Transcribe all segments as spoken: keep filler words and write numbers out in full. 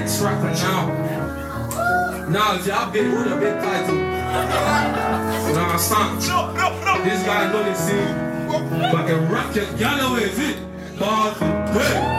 next rapper now. Now, y'all been with a big title. You know what I'm saying? This guy know the scene. Fucking rock your yellow is it? Balls and quick.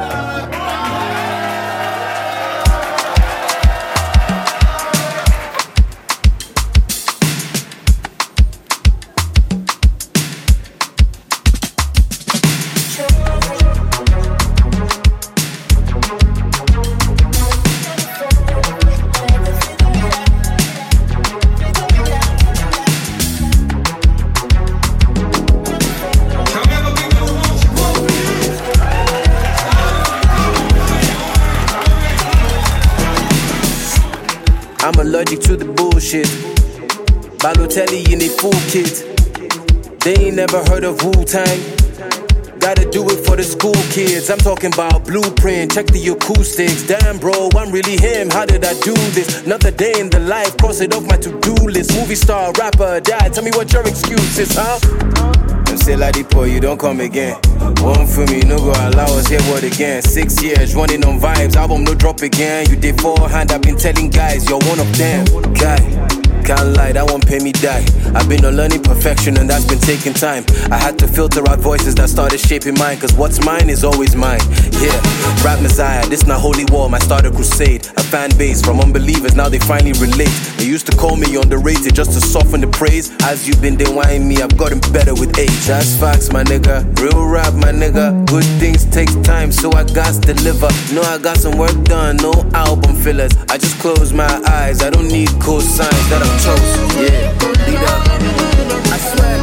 I'm allergic to the bullshit. Balotelli in a full kit. They ain't never heard of Wu-Tang. Gotta do it for the school kids. I'm talking about blueprint, check the acoustics. Damn bro, I'm really him, how did I do this? Another day in the life, cross it off my to-do list. Movie star, rapper, dad, tell me what your excuse is, huh? Them say Ladipo, you don't come again. One for me, no go allow us hear what again. Six years running on vibes, album no drop again. You did forehand, I've been telling guys, you're one of them. Guy, can't lie, that won't pay me die. I've been on learning perfection and that's been taking time. I had to filter out voices that started shaping mine, cause what's mine is always mine. Yeah, rap messiah, this not holy war, my starter crusade. A fan base from unbelievers, now they finally relate. They used to call me underrated just to soften the praise. As you've been denying me, I've gotten better with age. That's facts, my nigga, real rap, my nigga. Good things take time, so I got to deliver. No, I got some work done, no album fillers. I just close my eyes, I don't need cosigns that I'm chosen. Yeah, leader, I swear.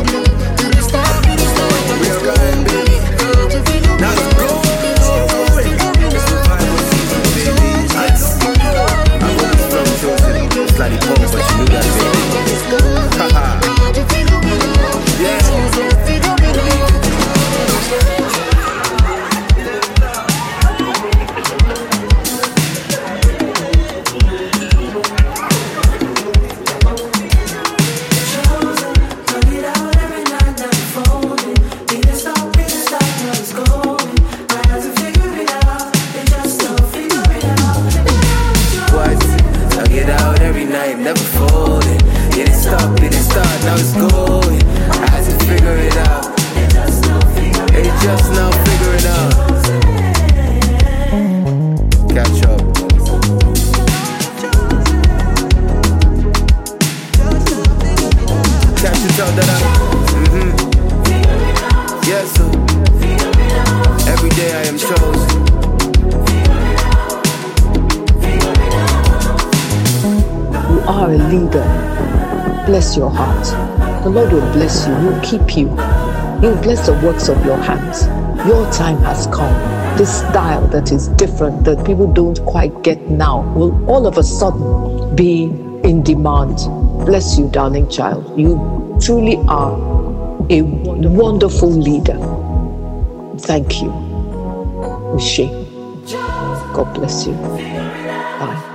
Real rap, baby. Now let's go. It's the vibe of season, baby. Ice. I hope it's from chosen. Slightly poor, but you knew that, baby. Haha. Yeah. Never folded. It didn't stop, it didn't start, now it's going. I had to figure it out. It just now figure it out. Catch up. Catch yourself that out. Mm-hmm. Yes, sir. Every day I am chosen. You are a leader. Bless your heart. The Lord will bless you. He'll keep you. He'll bless the works of your hands. Your time has come. This style that is different, that people don't quite get now, will all of a sudden be in demand. Bless you, darling child. You truly are a wonderful leader. Thank you. Ushe. God bless you. Bye.